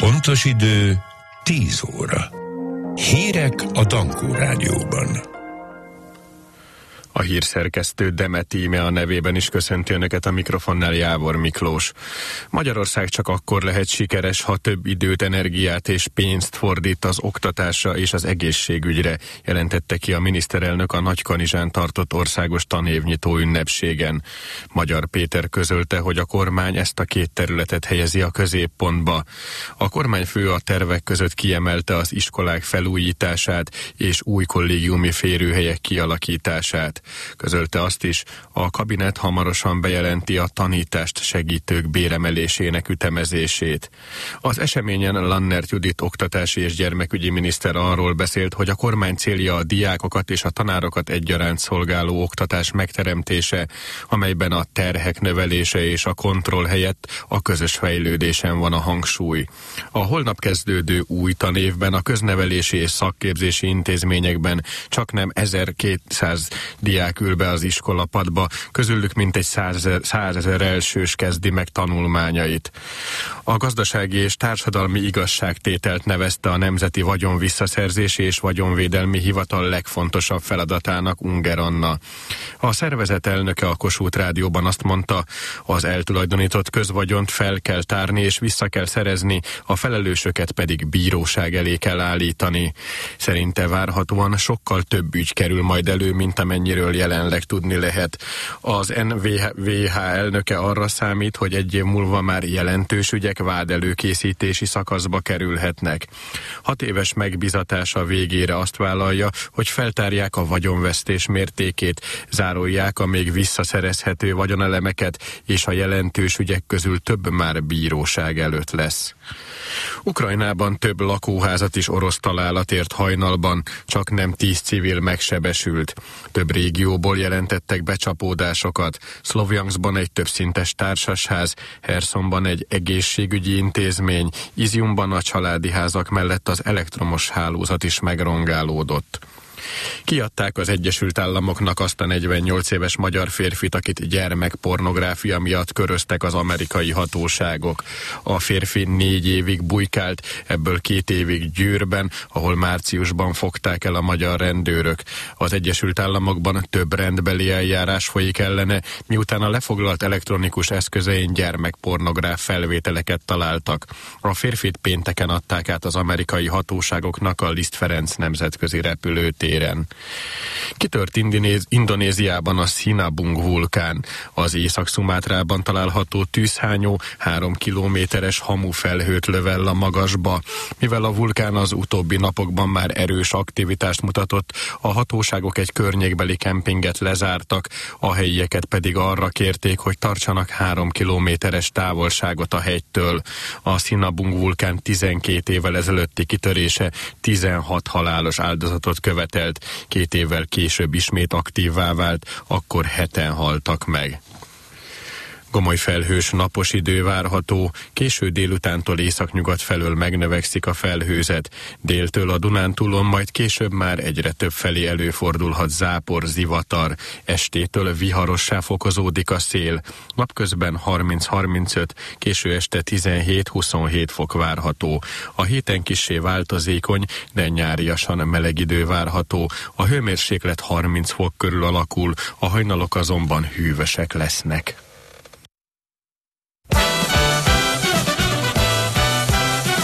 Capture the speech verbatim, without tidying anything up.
Pontos idő tíz óra. Hírek a Dankó Rádióban. A hírszerkesztő Demet Íme a nevében is köszönti önöket, a mikrofonnál Jávor Miklós. Magyarország csak akkor lehet sikeres, ha több időt, energiát és pénzt fordít az oktatásra és az egészségügyre, jelentette ki a miniszterelnök a Nagykanizsán tartott országos tanévnyitó ünnepségen. Magyar Péter közölte, hogy a kormány ezt a két területet helyezi a középpontba. A kormányfő a tervek között kiemelte az iskolák felújítását és új kollégiumi férőhelyek kialakítását. Közölte azt is, a kabinet hamarosan bejelenti a tanítást segítők béremelésének ütemezését. Az eseményen Lannert Judit oktatási és gyermekügyi miniszter arról beszélt, hogy a kormány célja a diákokat és a tanárokat egyaránt szolgáló oktatás megteremtése, amelyben a terhek növelése és a kontroll helyett a közös fejlődésen van a hangsúly. A holnap kezdődő új tanévben a köznevelési és szakképzési intézményekben csaknem ezerkétszáz diák ül be az iskolapadba, közülük mintegy százezer elsős kezdi meg tanulmányait. A gazdasági és társadalmi igazságtételt nevezte a Nemzeti Vagyon Visszaszerzési és Vagyonvédelmi Hivatal legfontosabb feladatának Unger Anna. A szervezet elnöke a Kossuth Rádióban azt mondta, az eltulajdonított közvagyont fel kell tárni és vissza kell szerezni, a felelősöket pedig bíróság elé kell állítani. Szerinte várhatóan sokkal több ügy kerül majd elő, mint amennyiről jelenleg tudni lehet. Az en vé há elnöke arra számít, hogy egy év múlva már jelentős ügyek vádelőkészítési szakaszba kerülhetnek. Hat éves megbízatása végére azt vállalja, hogy feltárják a vagyonvesztés mértékét, zárolják a még visszaszerezhető vagyonelemeket, és a jelentős ügyek közül több már bíróság előtt lesz. Ukrajnában több lakóházat is orosz találat ért hajnalban, csak nem tíz civil megsebesült. Több régióból jelentettek becsapódásokat. Szlovjanskban egy többszintes társasház, Hersonban egy egészségügyi intézmény, Iziumban a családi házak mellett az elektromos hálózat is megrongálódott. Kiadták az Egyesült Államoknak azt a negyvennyolc éves magyar férfit, akit gyermekpornográfia miatt köröztek az amerikai hatóságok. A férfi négy évig bujkált, ebből két évig Győrben, ahol márciusban fogták el a magyar rendőrök. Az Egyesült Államokban több rendbeli eljárás folyik ellene, miután a lefoglalt elektronikus eszközein gyermekpornográf felvételeket találtak. A férfit pénteken adták át az amerikai hatóságoknak a Liszt Ferenc nemzetközi repülőtéren. Kitört Indinéz, Indonéziában a Sinabung vulkán. Az Észak-Szumátrában található tűzhányó három kilométeres hamufelhőt lövell a magasba. Mivel a vulkán az utóbbi napokban már erős aktivitást mutatott, a hatóságok egy környékbeli kempinget lezártak, a helyieket pedig arra kérték, hogy tartsanak három kilométeres távolságot a hegytől. A Sinabung vulkán tizenkét évvel ezelőtti kitörése tizenhat halálos áldozatot követelt. Két évvel később ismét aktívvá vált, akkor heten haltak meg. Gomoly felhős napos idő várható, késő délutántól északnyugat felől megnövekszik a felhőzet. Déltől a Dunántúlon, majd később már egyre több felé előfordulhat zápor, zivatar. Estétől viharossá fokozódik a szél. Napközben harminc-harmincöt, késő este tizenhét-huszonhét fok várható. A héten kissé változékony, de nyáriasan meleg idő várható. A hőmérséklet harminc fok körül alakul, a hajnalok azonban hűvösek lesznek.